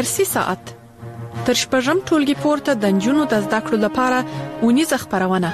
درسي ساعت تر شپږم ټولګي پورته د نجونو د زده کړو لپاره ونیزه خپرونه.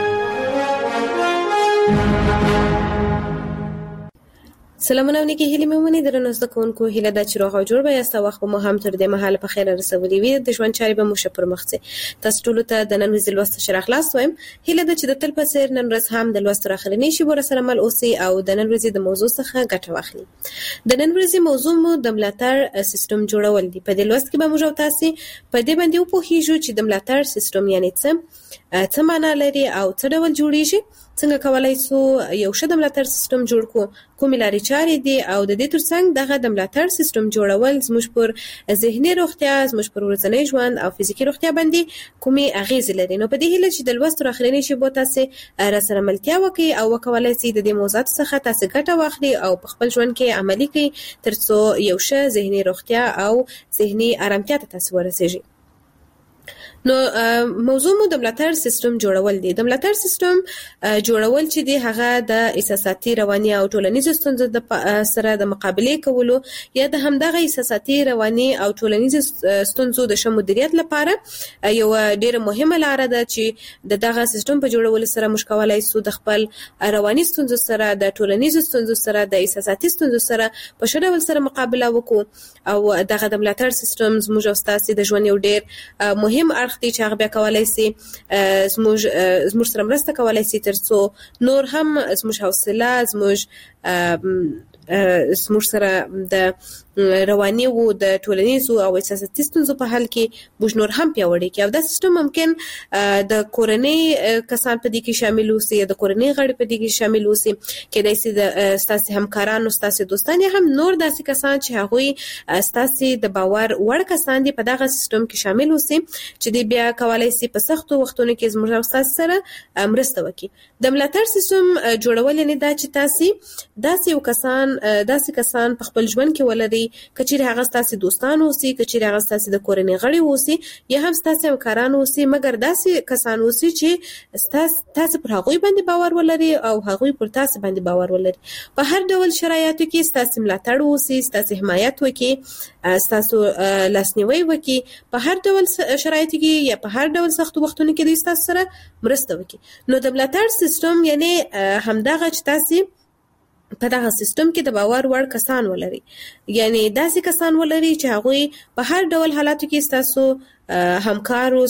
سلامونه ونکي هیله مې درنو زده کوونکو هیله دا چې روغ او جوړ به یاست. وخت به مو هم تر دې مهاله په خیر رسولي وي. د ژوند چارې به مو ښه پرمخ ځي. تاسو ټول ته د نن ورځې لوست شرح خلاص وایم. هیله ده چې د تل په څیر نن ورځ هم د لوست راخلنی شي ور سره مل اوسي او د نن ورځې د موضوع څخه ګټه واخلي. د نن ورځې موضوع مو د ملاتړ سیستم جوړول دي. په دې لوست کې به موږ تاسو په دې باندې وپوهیږو چې د ملاتړ سیستم یعنی څه معنا لري او څه ډول جوړیږي، څنګه کولای شو یو ښه د ملاتړ سیستم جوړ کړو، کومې لارې چارې دي او د دې ترڅنګ دغه د ملاتړ سیستم جوړول زموږ پر ذهني روغتیا، زموږ پر ورځنی ژوند او فزیکي روغتیا باندې کومې اغیزې لري. نو په دې هیله چې د لوست راخلنی شي بو تاسو را سره ملتیا وکړي او وکولای شئ د دې موضوعات څخه تاسو ګټه واخلي او په خپل ژوند کې عملي کړئ ترڅو یو ښه ذهني روغتیا او ذهني آرامتیا ته تاسو ورسیږئ. نو موضوع مو د ملاتړ سیستم جوړول دي. د ملاتړ سیستم جوړول چې دی هغه د احساساتي، رواني او ټولنیزو ستونزو سره د مقابله کولو یا د همدغه احساساتي، رواني او ټولنیزو ستونزو د ښه مدیریت لپاره یو ډیره مهمه لار ده چې دغه سیستم په جوړولو سره موږ کولای شو د خپل رواني ستونزو سره، د ټولنیزو ستونزو سره، د احساساتي ستونزو سره په ښه ډول سره مقابله وکړو او دغه د ملاتړ سیستم زموږ او ستاسو د ژوند یو ډیر مهم اړخ دی چې هغه بیا کولای شي زموږ سره مرسته کولای شي ترڅو نور هم زموږ حوصله، زموږ سره د رواني او د ټولنیزو او احساساتي ستونزو په حل کې موږ نور هم پیاوړي کړو. دا سیستم ممکن د کورنۍ کسان په دې کې شامل اوسي، د کورنۍ غړي په دې کې شامل اوسي، کېدای شي د ستاسو همکارانو، ستاسو دوستان هم نور داسې کسان چې هغه ستاسو د باور وړ کسان دي په دغه سیستم کې شامل اوسي چې دی بیا کولای شي په سختو وختونو کې زموږ او تاسو سره مرسته وکړي. د ملاتړ سیستم جوړول نه دا چې تاسو داسې کسان په خپل ژوند کې ولري کچېر هغه تاسو دوستان اوسي، کچېر هغه تاسو د کورنۍ غړي اوسي یا هم تاسو همکاران اوسي، مګر داسې کسان اوسي چې تاسو پر هغه باندې باور ولري او هغه پر تاسو باندې باور ولري. په هر ډول شرایطو کې تاسو ملاتړ اوسي، تاسو حمایت وکړي، تاسو لاسنیوي وکړي، په هر ډول شرایطو کې یا په هر ډول سختو وختونو کې د تاسو سره مرسته وکړي. نو د ملاتړ سیستم یعنی همدغه چې تاسو په دغه سیستم کې د باور وړ کسان ولري، یعنی داسې کسان ولري چې هغه په هر ډول حالاتو کې تاسو همکارو،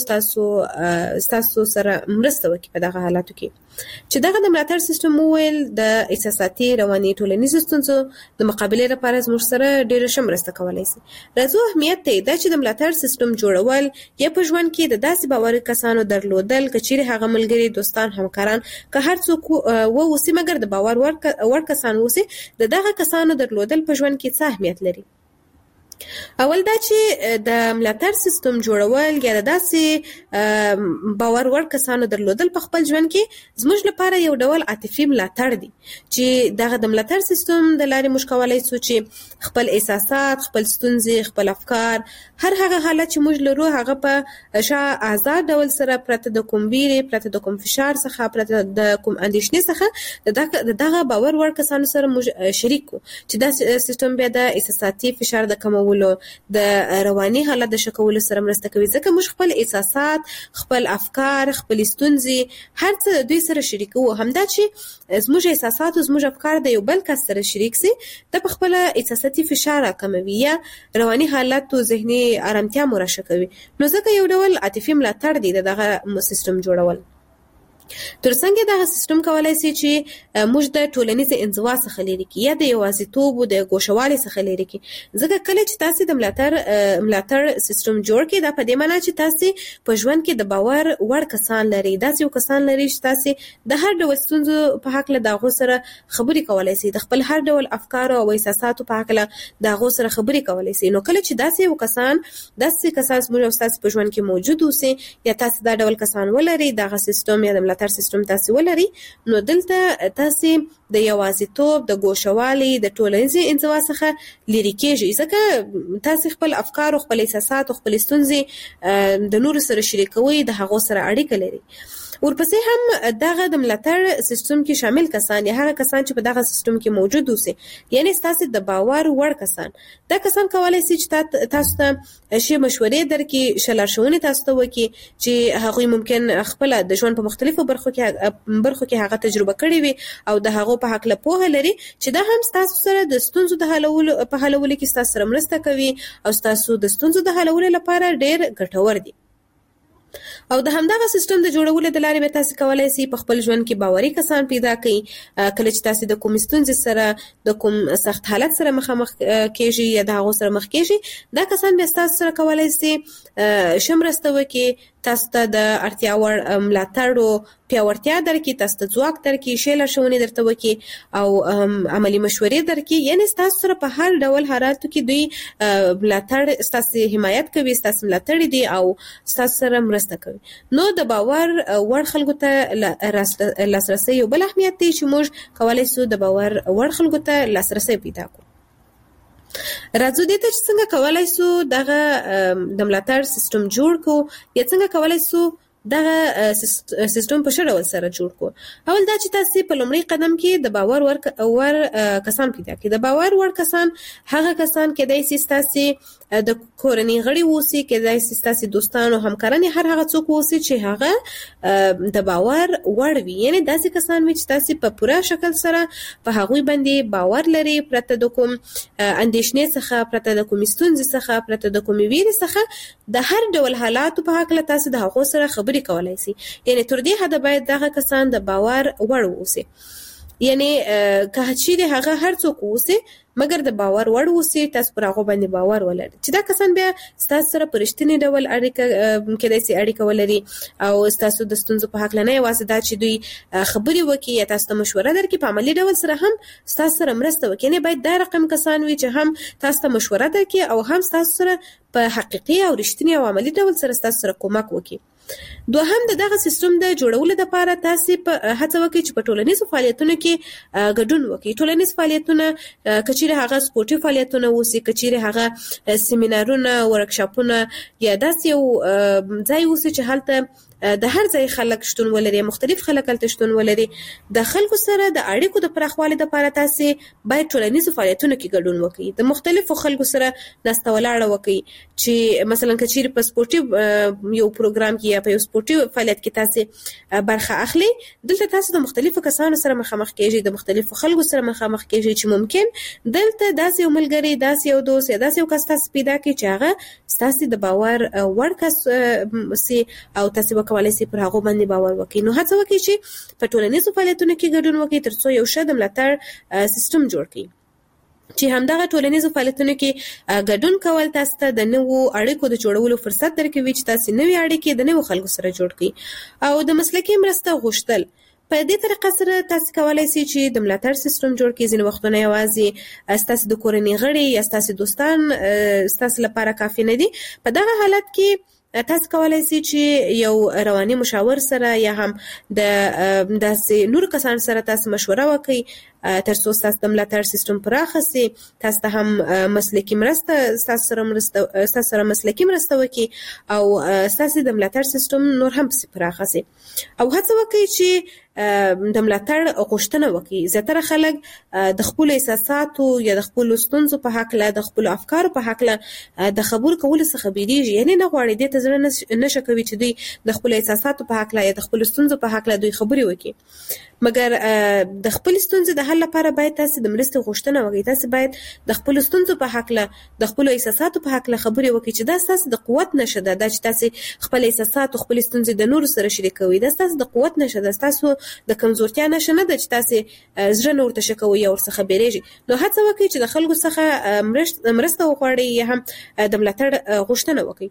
تاسو سره مرسته وکړي په دغه حالاتو کې. چې دغه د ملاتړ سیستم ویل د احساساتي، رواني، ټولنیزو ستونزو د مقابله لپاره زموږ سره ډېر ښه مرسته کولای شي. راځو اهمیت ته دا چې د ملاتړ سیستم جوړول یا په ژوند کې د داسې باوري کسانو درلودل کچېر هغه ملګري، دوستان، همکاران که هر څوک اوسي مګر د باور وړ کسان اوسي، دغه کسانو درلودل په ژوند کې څه اهمیت لري. اول دا چې د ملاتړ سیستم جوړول یا د داسې باور وړ کسانو درلودل په خپل ژوند کې زموږ لپاره یو ډول عاطفي ملاتړ دی چې دغه د ملاتړ سیستم د لارې موږ کولای شو چې خپل احساسات، خپل ستونزې، خپل افکار، هر هغه حالت چې موږ لرو هغه په آزاد ډول سره پرته د کوم ویرې، پرته د کوم فشار څخه، پرته د کوم اندېښنې څخه دغه باور وړ کسانو سره موږ شریک کو چې دا سیستم بیا د احساساتي فشار د کمولو، د رواني حالت د ښه کولو سره مرسته کوي. ځکه موږ خپل احساسات، خپل افکار، خپل ستونزې هر څه دوی سره شریکو. همدا چې زموږ احساسات او زموږ افکار د یو بل کس سره شریک سي د په خپل احساساتي فشار کموي یا رواني حالت او ذهني آرامتیا مو راښه کوي. نو ځکه یو ډول عاطفي ملاتړ دی دغه سیستم جوړول. ترڅنګ دغه سیستم کولای شي چې موږ د ټولنیز انزوا څخه لري کی یا د یوازیتوب او د ګوښوالي څخه لري کی. ځکه کله چې تاسو د ملاتړ سیستم جوړ کړئ دا په دې معنی چې تاسو په ژوند کې د باور وړ کسان لري، داسې یو کسان لري چې تاسو د هر ډول ستونزو په حق له دغه سره خبرې کولای شئ، د خپل هر ډول افکار او احساساتو په حق له دغه سره خبرې کولای شئ. نو کله چې داسې یو کسان موږ او تاسو په ژوند کې موجود اوسئ یا تاسو دا ډول کسان ولري، دغه سیستم یا د ملاتړ سیستم تاسو ولري، نو دلته تاسو د یوازیتوب، د ګوښوالي، د ټولنیزې انزوا څخه لرې کېږئ. ځکه تاسو خپل افکار او خپل احساسات او خپل ستونزې د نورو سره شریکوئ، د هغو سره اړیکه لري. ورپسې هم دغه د ملاتړ سیستم کې شامل کسان یا هغه کسان چې په دغه سیستم کې موجود اوسي، یعنی ستاسو د باور وړ کسان، دا کسان کولای شي چې تاسو ته شی مشورې درکړي، شلارښوونې تاسو ته وکړي چې هغوی ممکن خپل د ژوند په مختلفو برخو کې هغه تجربه کړې وي او د هغو په حق له پوهه لري چې دا هم تاسو سره د ستونزو د حلولو کې تاسو سره مرسته کوي او تاسو د ستونزو د حلولو لپاره ډېر ګټور دي. او د همدغه سیستم د جوړولو د لارې به تاسو کولای شئ په خپل ژوند کې باوري کسان پیدا کړئ. کله چې تاسو د کوم ستونزې سره د کوم سخت حالت سره مخامخ کېږئ یا د هغو سره مخ کېږئ، دا کسان به تاسو سره کولای شي ښه مرسته وکړي، تاسو ته د اړتیا وړ ملاتړ او پیاوړتیا درکړي، تاسو ته ځواک درکړي، ښې لارښوونې درته وکړي او عملي مشورې درکړي. یعنې ستاسو سره په هر ډول حالاتو کې دوی ملاتړ، ستاسو حمایت کوي، ستاسو ملاتړ دي او ستاسو سره مرسته کوي. نو د باور وړ خلکو ته لاسرسی یو بل اهمیت دی چې موږ کولای شو د باور وړ خلکو ته لاسرسی پیدا کړو. راځو دې ته چې څنګه کولای شو دغه د ملاتړ سیستم جوړ کړو یا څنګه کولای شو دغه سیستم په ښه ډول سره جوړ کړو. اول دا چې تاسو په لومړي قدم کې د باور وړ کسان پیدا کړئ. د باور وړ کسان هغه کسان کېدای شي ستاسو د کورنۍ غړي اوسي، کېدای شي ستاسو دوستان او همکاران، هر هغه څوک اوسي چې هغه د باور وړ وي، یعنی داسې کسان وي چې تاسو په پوره شکل سره په هغوی باندې باور لري، پرته د کوم اندېښنې څخه، پرته د کوم ستونزې څخه، پرته د کوم ویرې څخه د هر ډول حالاتو په هکله تاسو د هغو سره خبرې کولای شي. یعنی تر دې حده باید دغه کسان د باور وړ اوسي، یعنی که چیرې هغه هر څوک اوسي مګر د باور وړ اوسي، تاسو پر هغه باندې باور ولرئ چې دا کسان بیا ستاسو سره په رښتیني ډول کېدای شي اړیکه ولري او ستاسو د ستونزو په هکله نه یوازې دا چې دوی خبرې وکړي یا تاسو ته مشوره درکړي، په عملي ډول سره هم ستاسو سره مرسته وکړي. یعنې باید دا رقم کسان وي چې هم تاسو ته مشوره درکړي او هم ستاسو سره په حقیقي او رښتیني او عملي ډول سره ستاسو سره کومک وکړي. دوهم د دغه سیستم د جوړولو لپاره تاسو په هڅه وکړئ چې په ټولنیزو فعالیتونو کې ګډون وکړئ. ټولنیز فعالیتونه کچېرې هغه سپورټي فعالیتونه اوسي، کچېرې هغه سیمینارونه، ورکشاپونه یا داسې یو ځای اوسي چې هلته د هر ځای خلک شتون ولري، مختلف خلک هلته شتون ولري. د خلکو سره د اړیکو د پراخوالي لپاره تاسو باید ټولنیزو فعالیتونو کې ګډون وکړئ، د مختلفو خلکو سره ناسته ولاړه وکړئ چې مثلا کچېرې په سپورټي یو پروګرام کې یا په یو سپورټي فعالیت کې تاسو برخه اخلي، دلته تاسو د مختلفو کسانو سره مخامخ کېږئ، د مختلفو خلکو سره مخامخ کېږئ چې ممکن دلته داسې یو ملګری، داسې یو دوست یا داسې یو کس تاسو پیدا کړئ چې هغه ستاسو د باور وړ کس سي او تاسو کولای شي پر هغه باندې باور وکړي. نو هڅه وکړئ چې په ټولنیزو فعالیتونو کې ګډون وکړئ ترڅو یو ښه د ملاتړ سیستم جوړ کړئ چې همدغه ټولنیزو فعالیتونو کې ګډون کول تاسو ته د نوو اړیکو د جوړولو فرصت درکوي چې تاسو نوې اړیکې د نوو خلکو سره جوړ کړئ. او د مسلکي مرسته غوښتل په دې طریقه سره تاسو کولای شئ چې د ملاتړ سیستم جوړ کړئ. ځینې وختونه یوازې ستاسو د کورنۍ غړي یا ستاسو دوستان ستاسو لپاره کافي نه دي. په دغه حالت کې تاسو کولای شئ چې یو رواني مشاور سره یا هم د داسې نور کسان سره تاسو مشوره وکړئ ترڅو ستاسو د ملاتړ سیستم پراخ شي. تاسو ته هم مسلکي مرسته ستاسو سره مسلکي مرسته وکړي او ستاسو د ملاتړ سیستم نور هم پراخ شي. او هڅه وکړئ چې د ملاتړ غوښتنه وکړي. زیاتره خلک د خپل احساساتو یا د خپل ستونزو په هکله، د خپل افکارو په هکله د خبرو کولو څخه بیریږي، یعنی نه غواړي دې ته زړه نشه کوي چې دوی د خپل احساساتو په هکله یا د خپل ستونزو په هکله دوی خبرې وکړي. مګر د خپل ستونزې د حل لپاره باید تاسو د مرستې غوښتنه وکړئ. تاسو باید د خپل ستونزو په هکله، د خپل احساساتو په هکله خبرې وکړئ چې دا ستاسو د قوت نښه ده. دا چې تاسو خپل احساسات او خپل ستونزې د نورو سره شریکوئ، دا ستاسو د قوت نښه ده، ستاسو د کمزورتیا نښه نه ده چې تاسو زړه نه ورته شکوئ یا ورڅخه بیریږئ. نو هڅه وکړئ چې د خلکو څخه مرسته وغواړئ یا هم د ملاتړ غوښتنه وکړئ.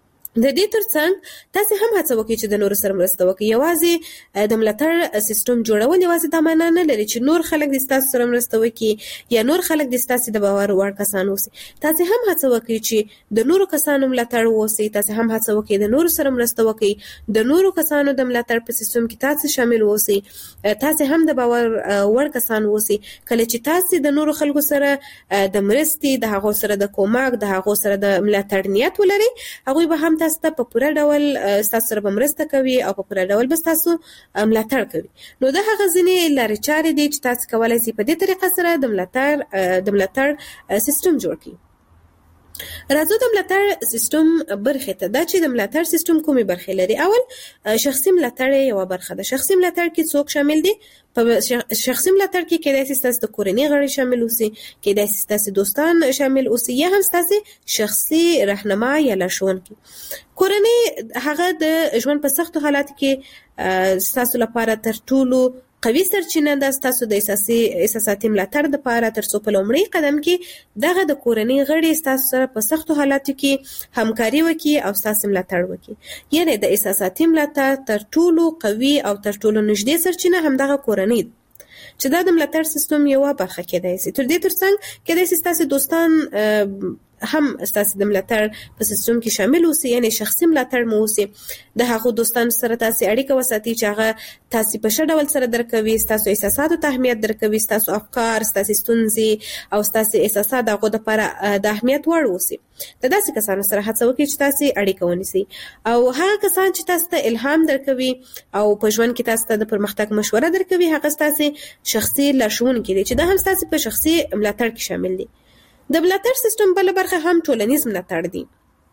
د دې ترڅنګ تاسو هم هڅه وکړئ چې د نورو سره مرسته وکړئ. یوازې د ملاتړ سیستم جوړول یوازې دا معنا نه لري چې نور خلک د تاسو سره مرسته وکړي یا نور خلک د تاسو د باور وړ کسان اوسي. تاسو هم هڅه وکړئ چې د نورو کسانو ملاتړ ووسئ. تاسو هم هڅه وکړئ د نورو سره مرسته وکړئ، د نورو کسانو د ملاتړ په سیستم کې تاسو شامل اوسئ. تاسو هم د باور وړ کسان اوسئ. کله چې تاسو د نورو خلکو سره د مرستې، د هغو سره د کومک، د هغو سره د ملاتړ نیت ولرئ، هغوی به هم تاسو ته په پوره ډول تاسو سره مرسته کوي او په پوره ډول به تاسو ملاتړ کوي. نو دا هغه ځینې لارې چارې دي چې تاسو کولای شئ په دې طریقه سره د ملاتړ سیستم جوړ کړئ. راځو د ملاتړ سیستم برخه ته. دا چې د ملاتړ سیستم کومې برخې لري. اول شخصي ملاتړ یو برخه ده. شخصي ملاتړ کې څوک شامل دي؟ په شخصي ملاتړ کې کېدای شي تاسو د کورنۍ غړي شامل اوسئ، کېدای شي تاسو دوستان شامل اوسئ، یا هم تاسو شخصي راهنما یا لارښوونکي. کورنۍ هغه د ژوند په سختو حالاتو کې تاسو لپاره تر ټولو قوي سرچینه ده. تاسو د احساساتي ملاتړ لپاره تر څو په لومړي قدم کې دغه د کورنۍ غړي تاسو سره په سختو حالاتو کې همکاري وکړي او تاسو ملاتړ وکړي. یعنی د احساساتي ملاتړ تر ټولو قوي او تر ټولو نږدې سرچینه همدغه کورنۍ ده چې دا د ملاتړ سیستم یو برخه کېدای شي. تر دې ترڅنګ کېدای شي تاسو دوستان هم تاسو د ملاتړ په سیستم کې شامل اوسئ، یعنی شخصي ملاتړ مو اوسئ. د هغو دوستانو سره تاسو اړیکه وساتئ چې هغه تاسو په ښه ډول سره درکوي، تاسو احساساتو ته اهمیت درکوي، تاسو افکار، تاسو ستونزې او تاسو احساسات هغه د لپاره د اهمیت وړ اوسئ. د داسې کسانو سره هڅه وکړئ چې تاسو اړیکه ونیسئ او هغه کسان چې تاسو ته الهام درکوي او په ژوند کې تاسو ته د پرمختګ مشوره درکوي هغه تاسو شخصي لارښوونکي دي چې دا هم تاسو په شخصي ملاتړ کې شامل دي. د ملاتړ سیستم بل برخه هم ټولنیز ملاتړ دی.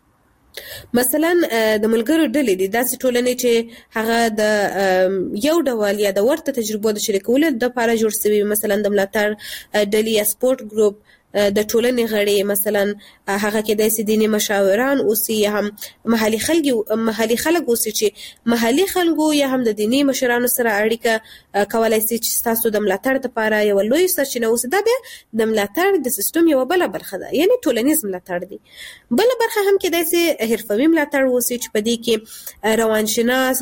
مثلا د ملګرو ډلې دي، داسې ټولنې چې هغه د یو ډول یا د ورته تجربو د شریکولو لپاره جوړ شوي. مثلا د ملاتړ ډلې یا سپورت ګروپ د ټولنې غړي، مثلا هغه کېدای شي دیني مشاوران اوسي یا هم محلي خلک اوسي چې محلي خلکو یا هم د دیني مشرانو سره اړیکه کولای شي چې تاسو د ملاتړ لپاره یو لوی سرچینه اوسي. دا بیا د ملاتړ د سیستم یو بل برخه ده، یعنی ټولنیز ملاتړ دی. بل برخه هم کېدای شي حرفوي ملاتړ اوسي چې په دې کې روانشناس،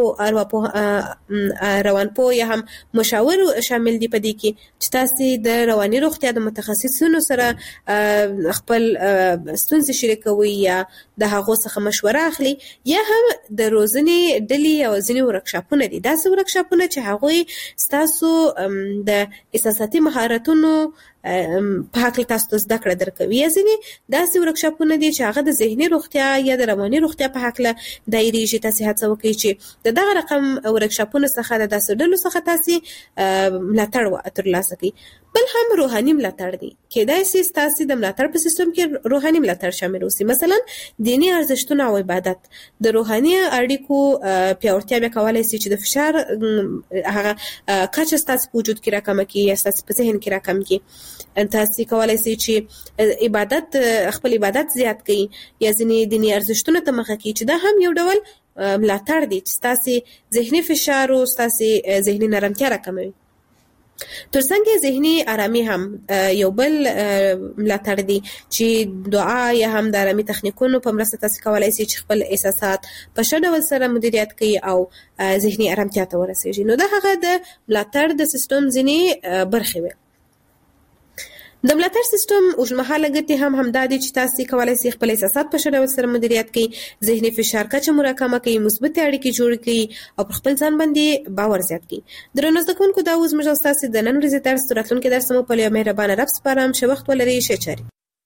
روانپوه یا هم مشاور شامل دي په دې کې چې تاسو د رواني روغتیا د متخصصینو سره خپل ستونزې شریکوي یا د هغو څخه مشوره اخلي، یا هم د روزنې ډلې او ځینې ورکشاپونه دي. داسې ورکشاپونه چې هغوی ستاسو د احساساتي مهارتونو په حق تاسو ته زده کړه درکوي، یا ځینې داسې ورکشاپونه دي چې هغه د ذهني روغتیا یا د رواني روغتیا په حق دایریږي. تاسو هڅه وکړئ چې د دغه رقم ورکشاپونو څخه د داسې ډلو څخه تاسو ملاتړ ترلاسه کړئ. بل هم روحاني ملاتړ دی. کېدای شي تاسو د ملاتړ په سیستم کې روحاني ملاتړ شامل اوسي. مثلا دینی ارزښتونه او عبادت. د روحاني اړیکو پیاوړتیا به کولای شي چې د فشار هغه کچه تاسو په وجود کې راکمه کړي یا تاسو په ذهن کې راکم کړي. تاسو کولای شي چې خپل عبادت زیات کړئ یا ځینې دینی ارزښتونه ته مخه کړئ، چې دا هم یو ډول ملاتړ دی چې تاسو ذهني فشار او تاسو ذهني نرمتیا راکموي. ترڅنګ ذهني آرامي هم یو بل ملاتړ دی چې دعا یا هم د آرامي تخنیکونو په مرسته تاسو کولای شئ چې خپل احساسات په ښه ډول سره مدیریت کړئ او ذهني آرامتیا ته ورسیږئ. نو دا هغه د ملاتړ د سیستم ځینې برخې وي. د ملاتړ سیستم اوږدمهاله ګټې هم همدا دي چې تاسو کولای شئ خپل احساسات په ښه ډول سره مدیریت کړئ، ذهني فشار کچه مو راکمه کړئ، مثبتې اړیکې جوړې کړئ او پر خپل ځان باندې باور زیات کړئ. درنو زده کوونکو، دا اوس موږ ستاسو د نن ورځې درس راتلونکي درس مو په یو مهربانه رب سپارم. ښه وخت ولرئ. ښه چارې.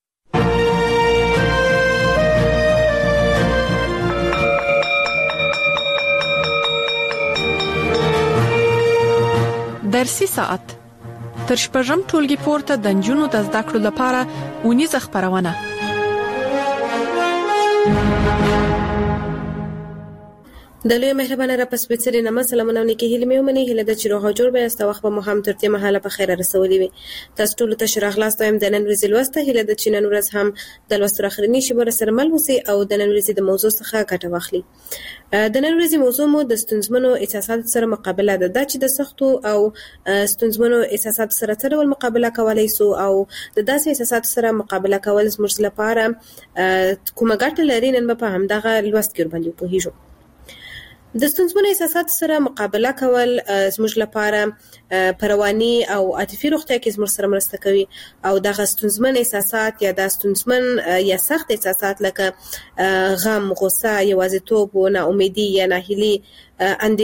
درسي ساعت تر شپږم ټولګي پورته د نجونو د زده کړو لپاره اونیزه خپرونه. د لوی مهربانه را پس بيڅري نامه سلامونه نیکی هیله مې ومني. هیله د چې روغ جوړ به است وخت به مو هم ترته مهاله په خیر رسولي وي. تاسو ټول ته شرح خلاص تایم د نن ورځې لوسته. هیله د چې نن ورځ هم د لوستو اخرنی شی بر سره مل وسی او د نن ورځې د موضوع څخه ګټه واخلي. د نن ورځې موضوع مو د ستونزمنو احساساتو سره مقابله ده چې د سختو او ستونزمنو احساساتو سره څه ډول مقابله کولای سو او د داسې احساساتو سره مقابله کول زموږ لپاره کومه ګټه لري. نن په همدغه لوست کې باندې پوهیږو. د ستونزمنو احساساتو سره مقابله کول زموږ لپاره پرواني او عاطفي روغتیا کې زموږ سره مرسته کوي او دغه ستونزمن احساسات یا د ستونزمن یا سخت احساسات لکه غم، غوسه، یوازیتوب، ناامیدي یا ناهیلي،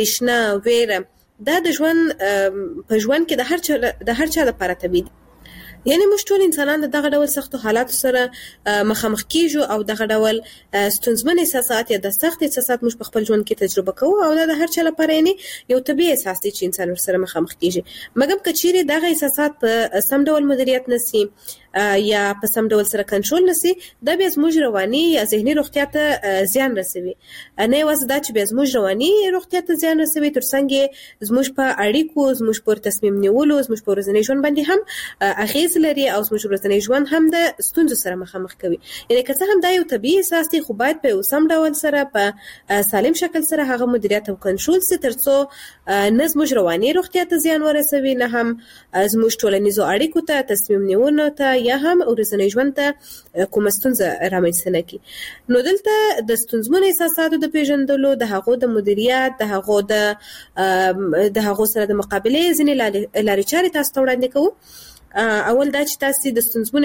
اندېښنه، ویره دا د ژوند په ژوند کې د هر چا لپاره طبیعي دي. یعنی موږ ټول انسانان دغه ډول سختو حالاتو سره مخامخ کیږو او دغه ډول ستونزمن احساسات یا د سخت احساسات موږ په خپل ژوند کې تجربه کوو او دا د هر چا لپاره یو طبیعي احساس دی چې انسان ورسره مخامخ کیږي. مګر که چیرې دغه احساسات په سم ډول مدیریت نشي یا په سم ډول سره کنټرول نشي، دا بیا زموږ رواني یا ذهني روغتیا ته زیان رسوي. نه یوازې دا چې بیا زموږ رواني روغتیا ته زیان رسوي، ترڅنګ زموږ په اړیکو، زموږ په تصمیم نیولو، زموږ په ورځني ژوند باندې هم اغیز لري او زموږ ورځنی ژوند هم د ستونزو سره مخامخ کوي. یعنی که څه هم دا یو طبیعي احساس دی، خو باید په یو سم ډول سره په سالم شکل سره هغه مدیریت او کنټرول سي، ترڅو نه زموږ رواني روغتیا ته زیان ورسوي، نه هم زموږ ټولنیزو اړیکو ته، تصمیم نیونو ته یا هم ورځنی ژوند ته کومه ستونزه رامنځته نه کړي. نو دلته د ستونزمنو احساساتو د پیژندلو، د هغو د مدیریت، د هغو سره د مقابلې ځینې لارې چارې تاسو ته وړاندې کوو. اول دا چې تاسو د ستونزمن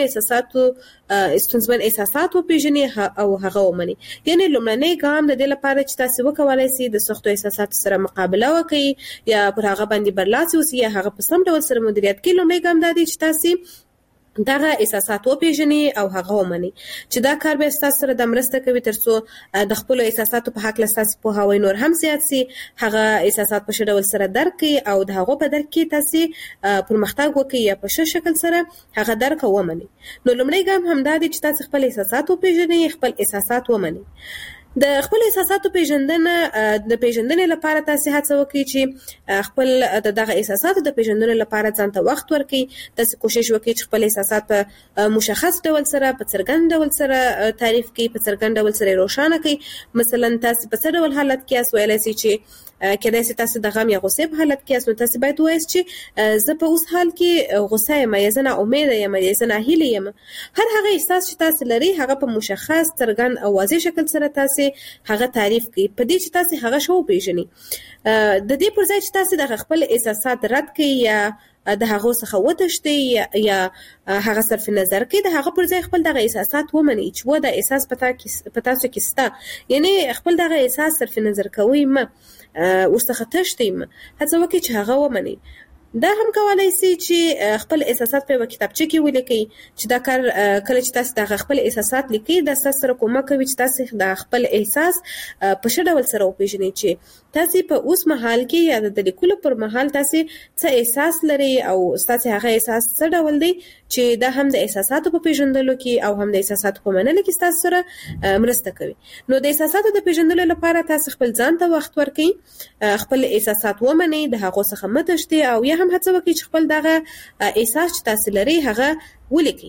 احساسات وپېژنئ او هغه ومنئ. یعنی لومړنی ګام د دې لپاره چې تاسو وکولای شئ د سختو احساساتو سره مقابله وکړئ یا پر هغه باندې برلاسي اوسئ یا هغه په سم ډول سره مدیریت کړئ، لومړی ګام دا دی چې تاسو دغه احساسات وپېژنئ او هغه ومنئ. چې دا کار به ستاسو سره د مرسته کوي ترڅو د خپل احساساتو په حق ستاسو پوهاوی نور هم زیات شي، هغه احساسات په ښه ډول سره درک کړئ او د هغو په درک کې تاسو پرمختګ وکړئ یا په ښه شکل سره هغه درک او ومنئ. نو لومړی ګام همدا دی چې تاسو خپل احساسات وپېژنئ، خپل احساسات ومنئ. د خپل احساساتو پیژندنې لپاره تاسو هڅه وکړئ چې خپل دغه احساساتو د پیژندنې لپاره ځان ته وخت ورکړئ. تاسو کوشش وکړئ چې خپل احساسات په مشخص ډول سره، په څرګند ډول سره تعریف کړئ، په څرګند ډول سره روښانه کړئ. مثلا تاسو په څه ډول حالت کې یاست، ویلای شئ چې کېدای شي تاسو د غم یا غوسې په حالت کې یاست، نو تاسو باید ووایئ چې زه په اوس حال کې غوسه یم یا زه ناامیده یم یا زه ناهیلې یم. هر هغه احساس چې تاسو لرئ هغه په مشخص، څرګند او واضح شکل سره تاسو هغه تعریف کړئ، په دې چې تاسو هغه شو وپېژنئ. د دې پر ځای چې تاسو د خپل احساسات رد کړئ یا د هغو څخه وتښتئ یا هغه صرف نظر کړئ، د هغه پر ځای خپل دغه احساسات ومنئ چې دا احساس په تاسو کې شته. یعنی خپل دغه احساس صرف نظر کوئ مه، ورڅخه تښتئ مه، هڅه وکړئ چې هغه ومنئ. دا هم کولای شي چې خپل احساسات په یوه کتابچه کې ولیکئ، چې دا کار کله چې تاسو د خپل احساسات لیکئ دا ستاسو سره کومک کوي چې تاسو د خپل احساس په ښه ډول سره وپېژنئ چې تاسو په اوس مهال کې یا د لیکلو پر مهال تاسو څه احساس لرئ او ستاسو هغه احساس څه ډول دی، چې دا هم د احساساتو په پیژندلو کې او هم د احساساتو په منلو کې ستاسو سره مرسته کوي. نو د احساساتو د پیژندلو لپاره تاسو خپل ځان ته وخت ورکړئ، خپل احساسات ومنئ، د هغو څخه مه تښتئ او یا هم هڅه وکړئ چې خپل دغه احساس چې تاسو لرئ هغه ولیکئ.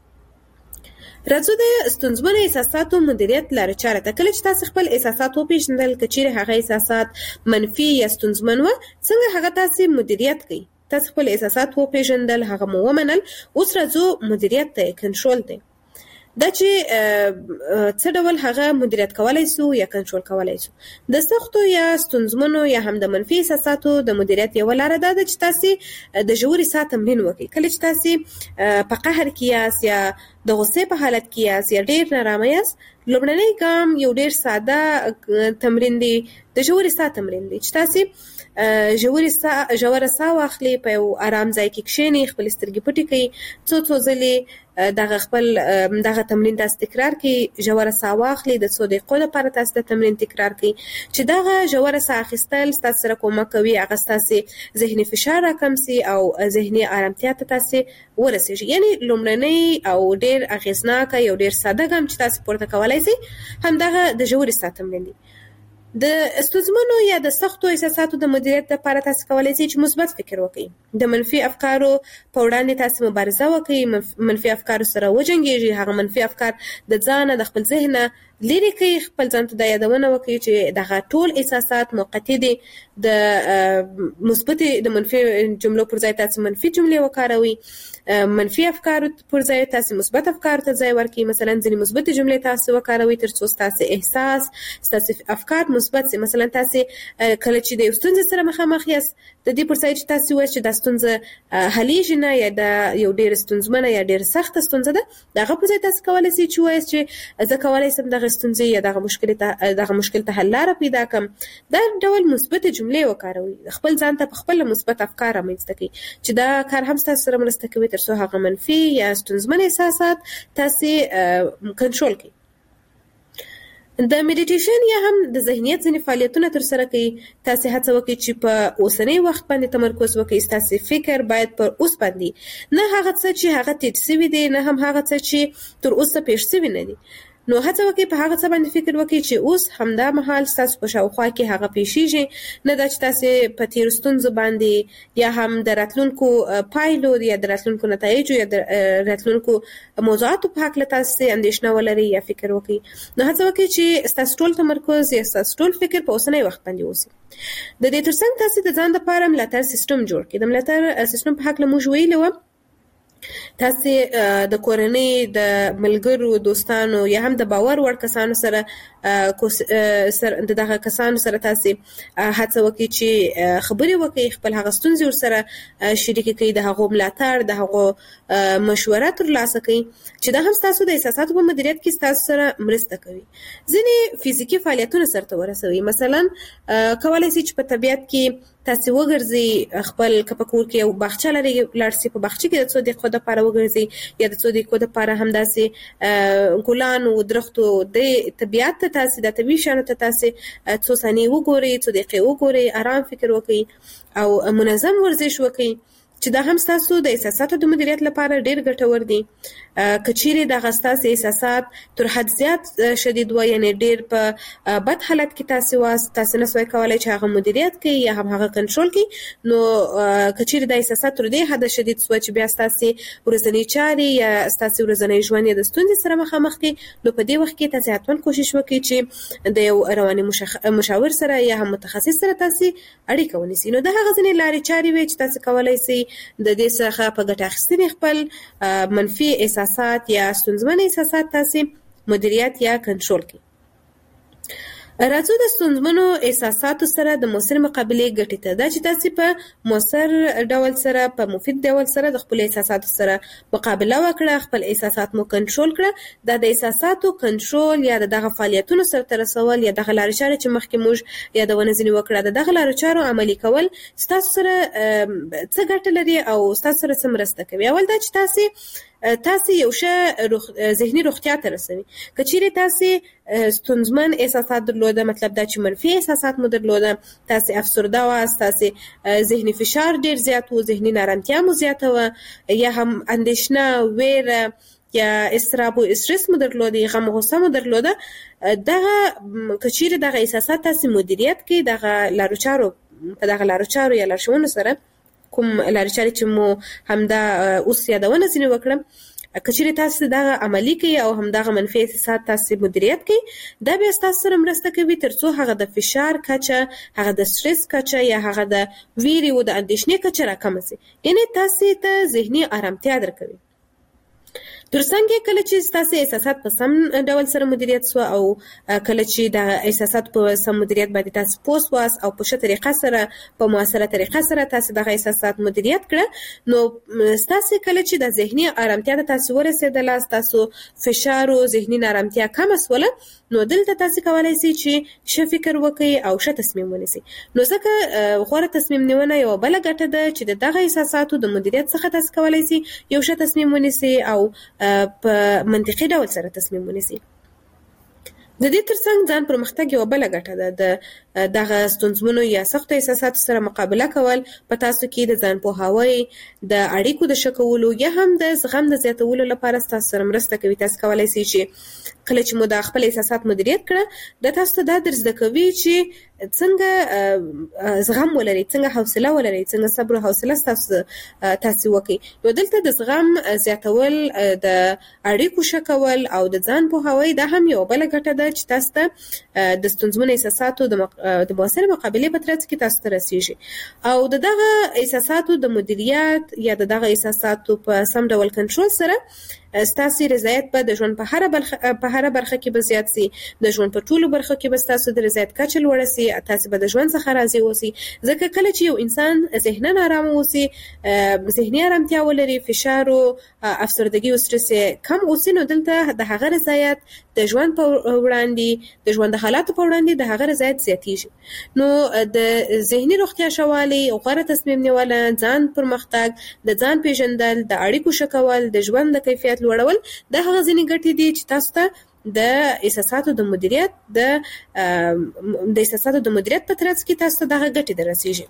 راځو د ستونزمنو احساساتو مدیریت لارې چارې ته. کله چې تاسو خپل احساسات وپېژندل، که چیرې هغه احساسات منفي یا ستونزمن وه، څنګه هغه تاسو مدیریت کړئ. تاسو خپل احساسات وپېژندل، هغه مو ومنل، اوس راځو مدیریت ته، کنټرول ته. دا چې څه ډول هغه مدیریت کولای شو یا کنټرول کولای شو. د سختو یا ستونزمنو یا هم د منفي احساساتو د مدیریت یوه لاره دا ده چې تاسو د ژورې ساه تمرین وکړئ. کله چې تاسو په قهر کې یاست یا د غوسې په حالت کې یاست یا ډېر نارامه یاست، لومړنی ګام یو ډېر ساده تمرین دی، د ژورې ساه تمرین دی، چې تاسو ژوره ساه واخلئ، په یو آرام ځای کې کښېنئ، خپل سترګې پټې کړئ، څو ځلې دغه تمرین تاسو تکرار کړئ. ژوره ساه واخلئ، د څو دقیقو لپاره تاسو د تمرین تکرار کړئ، چې دغه ژوره ساه اخیستل ستاسو سره کومک کوي هغه ستاسو ذهني فشار راکم سي او ذهني آرامتیا ته تاسو ورسېږئ. یعنی لومړنی او ډېر اغېزناک یو ډېر ساده ګام چې تاسو پورته کولی شئ همدغه د ژورې ساه تمرین دی. د ستونزمنو یا د سختو احساساتو د مدیریت لپاره تاسو کولی شئ چې مثبت فکر وکړئ. د منفي افکارو په وړاندې تاسو مبارزه وکړئ، منفي افکارو سره وجنګېږئ، هغه منفي افکار د ځانه، د خپل ذهنه لرې کړئ. خپل ځان ته دا یادونه وکړئ چې دغه ټول احساسات موقتي دي. د منفي جملو پر ځای تاسو منفي جملې وکاروئ، منفي افکارو پر ځای تاسو مثبت افکارو ته ځای ورکړئ. مثلا ځینې مثبت جملې تاسو وکاروئ ترڅو ستاسو احساس، ستاسو افکار مثبت سي. مثلا تاسو کله چې د ستونزې سره مخامخ یاست د دې پر ځای چې تاسو وایئ چې د ستونزه حلیږي نه یا د یو ډیر ستونزمنه یا ډیر سخت ستونزه ده دغه پر ځای تاسو کولای شئ چې وایئ چې زه کولای شم دغه ستونزې یا دغه مشکل ته حل لاره پیدا کړم. دا ډول مثبت جملې وکاروئ. خپل ځان ته خپل مثبت افکار رامنځته کړئ چې دا کار هم تاسو سره مرسته کوي تر څو هغه منفي یا ستونزمن احساسات تاسو کنټرول کړئ. د میډیټیشن یا هم د ذهنیت ځینې فعالیتونه تر سره کوي. تاسو هڅه وکړئ چې په اوسنۍ وخت باندې تمرکز وکړئ. تاسو فکر باید پر اوس باندې نه هغه څه چې هغه تیر شوی دی نه هم هغه څه چې تر اوسه پیښ شوی نه دی. نو هڅه وکړئ په هغه څه باندې فکر وکړئ چې اوس همدا مهال تاسو په شاوخوا کې هغه پیښیږي، نه دا چې تاسو په تیر ستونزو باندې یا هم د راتلونکو پایلو یا د راتلونکو نتایجو یا د راتلونکو موضوعاتو په هکله تاسو اندېښنه ولرئ یا فکر وکړئ. نو هڅه وکړئ چې تاسو ټول تمرکز یا تاسو ټول فکر په اوسنۍ وخت باندې وسی. د دې ترڅنګ تاسو د ځان لپاره ملاتړ سیستم جوړ کړئ. د ملاتړ سیستم په هکله موږ ویلو تاسو د کورنۍ د ملګرو دوستانو یا هم د باور وړ کسانو سره دغه کسانو سره تاسو هڅه وکړئ چې خبرې وکړئ، خپل هغه ستونزې ورسره شریکې کړئ، د هغو ملاتړ د هغو مشوره ترلاسه کړئ چې دا هم تاسو د احساساتو په مدیریت کې تاسو سره مرسته کوي. ځینې فزیکي فعالیتونه سره ورسوي. مثلا کولای شئ چې په طبیعت کې تاسو وګرځئ، خپل کپکور کې یو باغچه لري لاړ شئ، په باغچه کې د څو دقیقو لپاره وګرځئ یا د څو دقیقو لپاره همداسې ګلان او درختو د طبیعت ته تاسو د طبیعي شیانو ته تاسو څو ثانیې وګورئ، څو دقیقې وګورئ، آرام فکر وکړئ او منظم ورزش وکړئ چې دا هم تاسو د احساساتو د مدیریت لپاره ډیر ګټور دي. کچيري د غستاس احساسات تر حد زیات شدید و یعنی ډیر په بد حالت کې تاسو نه سوي کولای چې هغه مدیریت کوي یا هم هغه کنټرول کوي. نو کچيري د احساسات تر دې حد شدید سوي چې بیا تاسو ورځنی چاري یا تاسو ورځنی ژوند د ستونزې سره مخامخ دي، نو په دې وخت کې تاسو حتمن کوشش وکړئ چې د یو رواني مشاور سره یا هم متخصص سره تاسو اړیکه ونیسئ. نو د هغه ځنې لارې چاري وي چې تاسو کولای شئ د دې څخه په ګټه اخیستنې خپل منفي احساسات یا ستونزمن احساسات تاسو مدیریت یا کنټرول کړئ. راځو د ستونزمنو احساساتو سره د مؤثر مقابلې ګټې ته. دا چې تاسو په مؤثر ډول سره په مفید ډول سره د خپل احساساتو سره مقابله وکړه، خپل احساسات مو کنټرول کړه. دا د احساساتو کنټرول یا دغه فعالیتونو سره تر رسول یا دغه لارې چارې چې مخکې موږ یادونه ځینې وکړه، دغه لارې چارو عملي کول تاسو سره څه ګټه لري او تاسو سره څه مرسته کوي. اول دا چې تاسو یو ښه ذهني روغتیا ته رسوي. کچېرې تاسو ستونزمن احساسات درلوده، مطلب دا چې منفي احساسات مو درلوده، تاسو افسرده واست، تاسو ذهني فشار ډیر زیات وو، ذهني نارامتیا مو زیاته وه، یا هم اندېښنه، ویره یا اضطراب او استرس مو درلوده، غم او غصه مو درلوده، دغه کچېرې دغه احساسات تاسو مدیریت کړئ په دغه لارو چارو یا لارښوونو سره کوم لارې چارې چې مو همدا اوس یادونه ځینې وکړم، کچېرې تاسو دغه عملي کوئ او همدغه منفي احساسات تاسو مدیریت کوئ، دا بیا ستاسو سره مرسته کوي تر څو هغه د فشار کچه، هغه د سټرس کچه یا هغه د ویرې او د اندېښنې کچه راکمه شي. یعنې تاسو ته ذهني آرامتیا درکوي. ترڅنګ کله چې تاسو احساسات په سم ډول سره مدیریت سو او کله چې د احساسات په سم مدیریت باندې تاسو پوس واس او په ښه طریقه سره په موثره طریقه سره تاسو د احساسات مدیریت کړه، نو تاسو کله چې د ذهني آرامتیا ته تاسو ورسېدل، تاسو فشار او ذهني نارامتیا کم وسوله، نو دلته تاسو کولای شئ چې ښه فکر وکړئ او ښه تصمیم ونیسئ. نو ځکه غوره تصمیم نیونه یو بل ګټه ده چې دغه احساساتو د مدیریت څخه تاسو کولای شئ یو ښه تصمیم ونیسئ او په منطقي ډول سره تصمیم ونیسئ. د دې ترڅنګ ځان پرمختګ یو بل ګټه ده. د دغه ستونزمنو یا سختو احساساتو سره مقابله کول په تاسو کې د ځان پوهاوي، د اړیکو د ښه کولو یا هم د زغم د زیاتولو لپاره تاسو سره مرسته کوي. تاسو کولای شئ چې کله چې مو د خپل احساسات مدیریت کړه، د تاسو ته دا در زده کوي چې څنګه زغم ولرئ، څنګه حوصله ولرئ، څنګه صبر او حوصله تاسو وکړئ. نو دلته د زغم زیاتول، د اړیکو ښه کول او د ځان پوهاوي دا هم یو بل ګټه ده چې تاسو ته د ستونزمنو احساساتو د مؤثر مقابلې په ترڅ کې تاسو ته رسیږي. او دغه احساساتو د مدیریت یا دغه احساساتو په سم ډول کنټرول سره ستاسو رضایت به د ژوند په هر برخه کې به زیات سي، د ژوند په ټولو برخو کې به ستاسو د رضایت کچه لوړه سي، تاسو به د ژوند څخه راضي اوسئ. ځکه کله چې یو انسان ذهناً آرام اوسي، ذهني آرامتیا ولري، فشار او افسردګي او سترس کم اوسي، نو دلته د هغه رضایت د ژوند په وړاندې، د ژوند د حالاتو په وړاندې د هغه رضایت زیاتیږي. نو د ذهني روغتیا شوالی، غوره تصمیم نیول، ځان پرمختګ، د ځان پیژندل، د اړیکو ښه کول، د ژوند د کیفیت لوړول، د هغه ځینې ګټې دي چې تاسو ته د احساساتو د مدیریت د احساساتو د مدیریت په ترڅ کې تاسو ته دغه ګټې دررسیږي.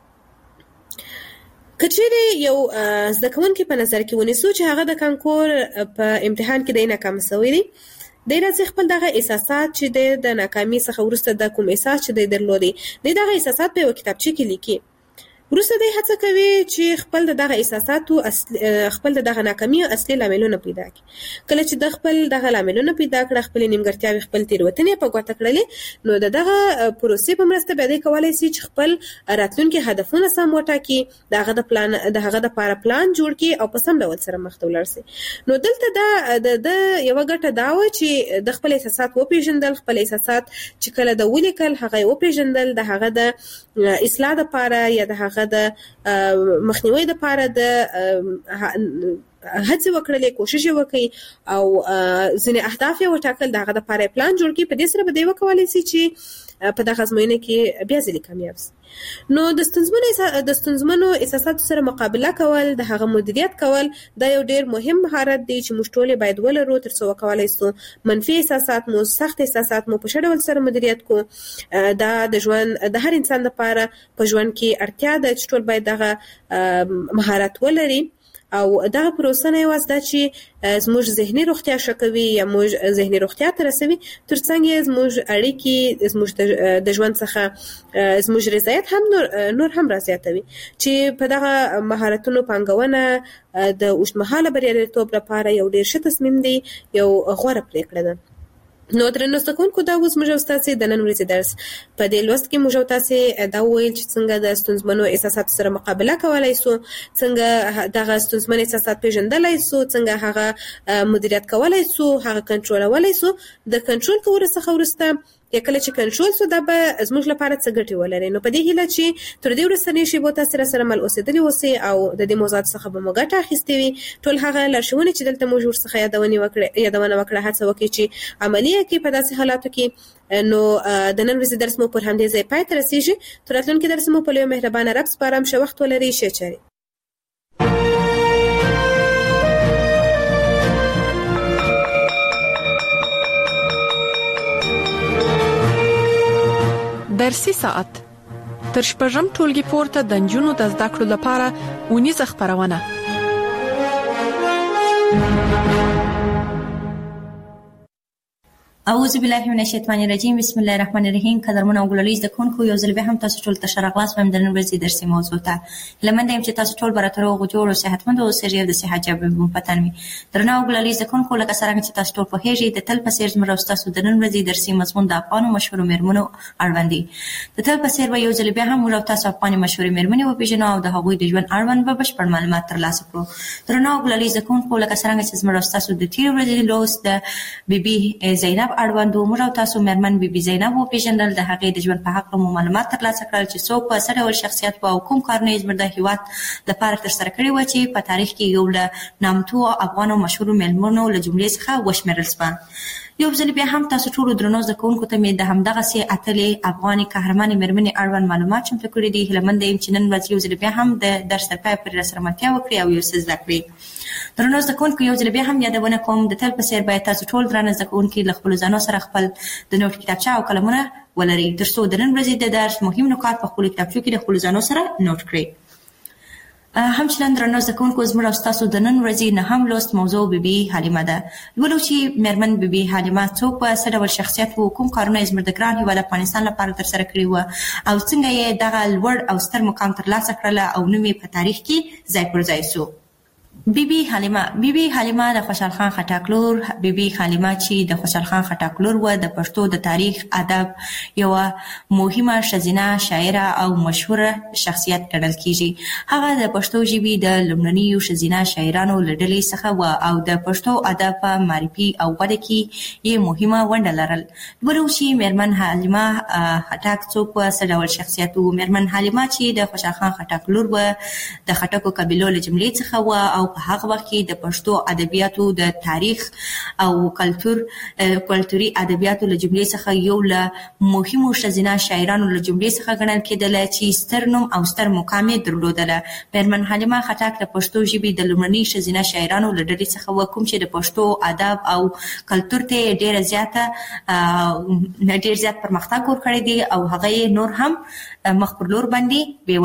کچېرې یو زده کوونکی په نظر کې ونیسو چې هغه د کانکور په امتحان کې د ناکام شوی دی، دی راځي خپل دغه احساسات چې د ناکامي څخه وروسته د کوم احساس چې دی درلودي، دی دغه احساسات په یو کتابچه کې لیکي. وروسته دی هڅه کوي چې خپل دغه احساساتو خپل دغه ناکامي اصلي لاملونه پیدا کړي. کله چې د خپل دغه لاملونه پیدا کړه، خپل نیمګړتیاوې، خپل تېروتنې په ګوته کړلې، نو دغه پروسې په مرسته به دی کولی شي چې خپل راتلونکي هدفونه سم وټاکي، د هغه دپاره پلان جوړ کړي او په سم ډول سره مخ ته ولاړ شي. نو دلته د یوه ګټه دا وه چې د خپل احساسات وپېژندل، خپل احساسات چې کله د ولیکل هغه یې وپېژندل، د هغه د اصلاح دپاره یا د هغه د مخنیوي دپاره د هڅې وکړلې، کوشش یې وکړي او ځینې اهداف یې وټاکل، د هغه دپاره یې پلان جوړ کړي. په دې سره به دی وکولی شي چې په دغه ازموینه کې بیا ځلې کامیاب شي. نو د ستونزمنو احساساتو سره مقابله کول، د هغه مدیریت کول، دا یو ډیر مهم مهارت دی چې موږ ټول باید ولرو ترڅو وکولای شو منفي احساسات مو، سخت احساسات مو په ښه ډول سره مدیریت کو. دا د ژوند د هر انسان لپاره په ژوند کې اړتیا ده چې ټول باید دغه مهارت ولري. او دغه پروسه نه یوازې دا چې زموږ ذهني روغتیا ښه کوي یا موږ ذهني روغتیا ته رسوي، ترڅنګ یې زموږ اړیکې، زموږ د ژوند څخه زموږ رضایت هم نور هم رازیاتوي، چې په دغه مهارتونو پانګونه د اوږدمهاله بریالیتوب لپاره یو ډېر ښه تصمیم دی، یو غوره پرېکړه ده. نو درنو زده کوونکو، دا اوس موږ او تاسې د نن ورځې درس په دې لوست کې موږ او تاسې دا وویل چې څنګه د ستونزمنو احساساتو سره مقابله کولی شو، څنګه دغه ستونزمن احساسات پیژندلی شو، څنګه هغه مدیریت کولی شو، هغه کنټرولولی شو. د کنټرول کولو څخه وروسته یا کله چې کنټرول شو، دا به زموږ لپاره څه ګټې ولري. نو په دې هیله چې تر دې وروستنۍ شیبو تاسې راسره مل اوسېدلي اوسئ او د دې موضوعاتو څخه به مو ګټه اخیستې وي. ټول هغه لارښوونې چې دلته موږ ورڅخه یادونه وکړه، هڅه وکړئ چې عملي یې کړئ په داسې حالاتو کې. نو د نن ورځې درس مو پر همدې ځای پای ته رسېږي. تر راتلونکي درس مو په لوی مهربانه رب سپارم. ښه وخت ولرئ، ښې چارې. درسي ساعت تر شپږم ټولګي پورته د نجونو د زده کړو لپاره ونیزه خپرونه. اعوذ بالله من الشیطان الرجیم. بسم الله الرحمن الرحیم. قدرمن او ګلالي زده کوونکو، یو ځل به هم تاسو ټول ته ښه راغلاست وایم د نن ورځې درسي موضوع ته. هیله مند یم چې تاسو ټول به راته روغ جوړ او صحتمند اوسئ او د صحت جبر مو پتن وي. درنو او ګلالي زده کوونکو، لکه څرنګه چې تاسو ټول پوهیږئ، د تل په څېر زموږ او ستاسو د نن ورځې درسي مضمون د افغانو مشهورو مېرمنو اړوند دی. د تل په څېر به یو ځل بیا هم موږ او تاسو افغاني مشهورې مېرمنې وپېژنو او د هغوی د ژوند اړوند به بشپړ معلومات ترلاسه کړو. درنو او ګلالي زده کوونکو، لکه څرنګه چې زموږ او ستاسو د تېرې ورځې لوست د بیبي زینب اړوند و، موږ تاسو مېرمن بیبي زینب وپېژندل، د هغې د ژوند په هکله مو معلومات ترلاسه کړل چې څوک په څه ډول شخصیت و او کوم کارونه یې زموږ د هېواد لپاره ترسره کړي وه چې په تاریخ کې یو له نامتو افغانو مشهورو مېرمنو له جملې څخه وشمېرل شوه. یو ځل بیا هم تاسو ټولو درنو زده کوونکو ته مې د همدغسې اتلې افغاني قهرمانې مېرمنې اړوند معلومات چمتو کړي دي. هیله منده یم چې نن ورځ یو ځل بیا هم د درس تر پایه پورې راسره ملتیا وکړي او یو څه زده کړي. درنو زده کوونکو، یو ځل بیا هم یادونه کوم، د تل په څېر باید تاسو ټول درانه زده کوونکي له خپلو ځانو سره خپل د نوټ کتابچه او قلمونه ولرئ، تر څو د نن ورځې د درس مهم نکات په خپلو کتابچو کې د خپلو ځانو سره نوټ کړئ. همچنان درنو زده کوونکو، زموږ او ستاسو د نن ورځې نهم لوست موضوع بیبي حلیمه ده. لولو چې مېرمن بیبي حلیمه څوک په څه ډول شخصیت و، کوم کارونه یې زموږ د ګران هېواد افغانستان لپاره ترسره کړي وه او څنګه یې دغه لوړ او ستر مقام ترلاسه کړله او نوم یې په تاریخ کې ځای پر ځای سو. بیبي حلیمه د خوشحال خان خټک لور، بیبي حلیمه چې د خوشحال خان خټک لور و، د پښتو د تاریخ ادب یو مهمه ښځینه شاعره او مشهوره شخصیت ګڼل کیږي. هغه د پښتو ژبې د لومړنیو ښځینه شاعرانو له ډلې څخه و او د پښتو ادب په معرفي او وده کې یې مهمه ونډه لرل. ولو چې میرمن حلیمه خټک څوک و، څه ډول شخصیت و؟ میرمن حلیمه چې د خوشحال خان خټک لور و، د خټکو قبیلو له جملې څخه و او په هغه وخت کې د پښتو ادبیاتو د تاریخ او کلتوري ادبیاتو له جملې څخه یو له مهمو ښځینه شاعرانو له جملې څخه ګڼل کېدله چې ستر نوم او ستر مقام یې درلودله. میرمن حلیمه خټک د پښتو ژبې د لومړني ښځینه شاعرانو له ډلې څخه و، کوم چې د پښتو ادب او کلتور ته ډېر زیات پرمختګ ورکړی دی او هغه یې نور هم مخ پر لور باندې